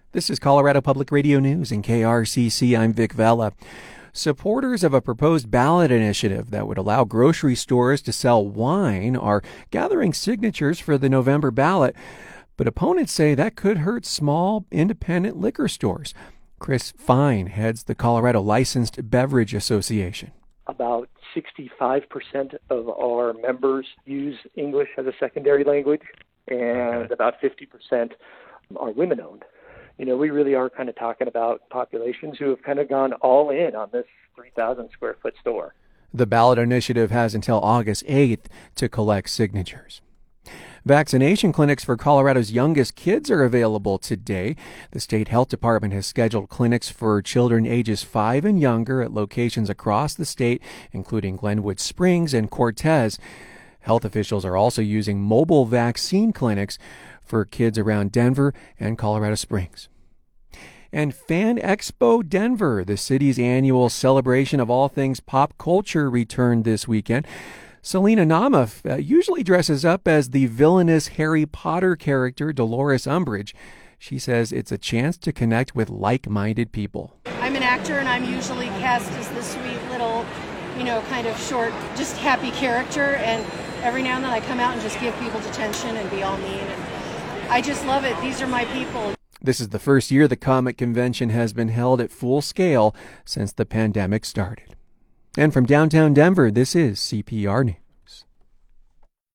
This is Colorado Public Radio News and KRCC. I'm Vic Vela. Supporters of a proposed ballot initiative that would allow grocery stores to sell wine are gathering signatures for the November ballot, but opponents say that could hurt small, independent liquor stores. Chris Fine heads the Colorado Licensed Beverage Association. About 65% of our members use English as a secondary language, and about 50% are women-owned. We really are kind of talking about populations who have kind of gone all in on this 3,000 square foot store. The ballot initiative has until August 8th to collect signatures. Vaccination clinics for Colorado's youngest kids are available today. The state health department has scheduled clinics for children ages 5 and younger at locations across the state, including Glenwood Springs and Cortez. Health officials are also using mobile vaccine clinics for kids around Denver and Colorado Springs. And Fan Expo Denver, the city's annual celebration of all things pop culture, returned this weekend. Selena Namath usually dresses up as the villainous Harry Potter character Dolores Umbridge. She says it's a chance to connect with like-minded people. I'm an actor, and I'm usually cast as the sweet little, kind of short, just happy character. And every now and then I come out and just give people detention and be all mean. And I just love it. These are my people. This is the first year the comic convention has been held at full scale since the pandemic started. And from downtown Denver, this is CPR News.